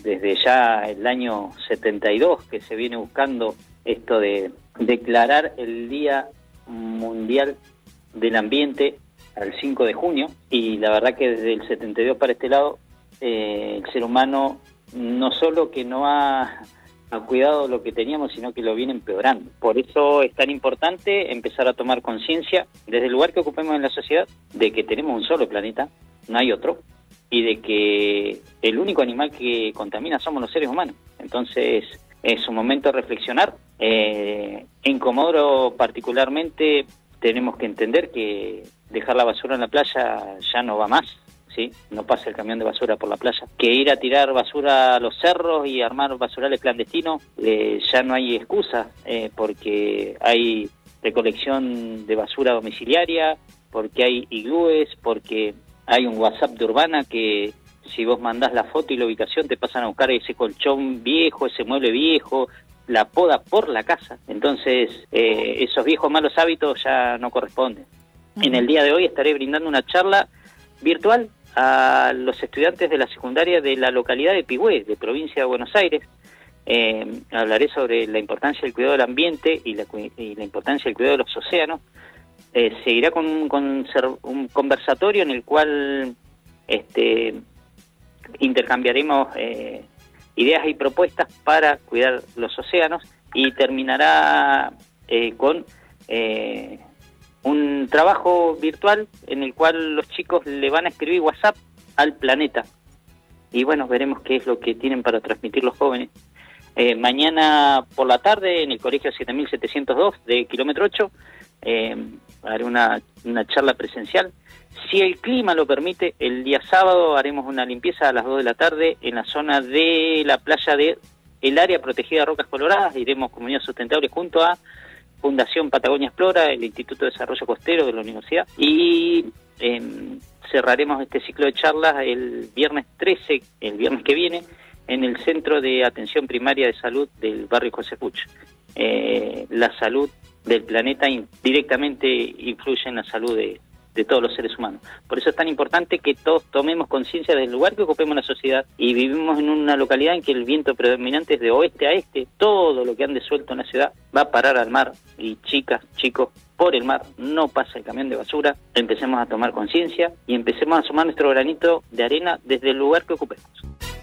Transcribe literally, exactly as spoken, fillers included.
desde ya el año setenta y dos que se viene buscando esto de declarar el Día Mundial del Ambiente al cinco de junio, y la verdad que desde el setenta y dos para este lado eh, el ser humano no solo que no ha, ha cuidado lo que teníamos, sino que lo viene empeorando. Por eso es tan importante empezar a tomar conciencia desde el lugar que ocupemos en la sociedad de que tenemos un solo planeta, no hay otro, y de que el único animal que contamina somos los seres humanos. Entonces es un momento de reflexionar. Eh, en Comodoro particularmente tenemos que entender que dejar la basura en la playa ya no va más, ¿sí? No pasa el camión de basura por la playa. Que ir a tirar basura a los cerros y armar basurales clandestinos, eh, ya no hay excusa, eh, porque hay recolección de basura domiciliaria, porque hay iglúes, porque hay un WhatsApp de Urbana que si vos mandás la foto y la ubicación te pasan a buscar ese colchón viejo, ese mueble viejo, la poda por la casa. Entonces eh, esos viejos malos hábitos ya no corresponden. Uh-huh. En el día de hoy estaré brindando una charla virtual a los estudiantes de la secundaria de la localidad de Pigüé, de provincia de Buenos Aires. Eh, hablaré sobre la importancia del cuidado del ambiente y la, y la importancia del cuidado de los océanos. Eh, seguirá con un, con un conversatorio en el cual este, intercambiaremos eh, ideas y propuestas para cuidar los océanos, y terminará eh, con eh, un trabajo virtual en el cual los chicos le van a escribir WhatsApp al planeta, y bueno, veremos qué es lo que tienen para transmitir los jóvenes. Eh, mañana por la tarde en el colegio siete mil setecientos dos de kilómetro ocho eh, haré una, una charla presencial. Si el clima lo permite, el día sábado haremos una limpieza a las dos de la tarde en la zona de la playa de el área protegida de Rocas Coloradas. Iremos Comunidad Sustentable junto a Fundación Patagonia Explora, el Instituto de Desarrollo Costero de la Universidad, y eh, cerraremos este ciclo de charlas el viernes trece, el viernes que viene, en el Centro de Atención Primaria de Salud del barrio José Puch. Eh, la salud del planeta in, directamente influye en la salud de, de todos los seres humanos. Por eso es tan importante que todos tomemos conciencia del lugar que ocupemos en la sociedad, y vivimos en una localidad en que el viento predominante es de oeste a este. Todo lo que ande suelto en la ciudad va a parar al mar, y chicas, chicos, por el mar no pasa el camión de basura. Empecemos a tomar conciencia y empecemos a sumar nuestro granito de arena desde el lugar que ocupemos.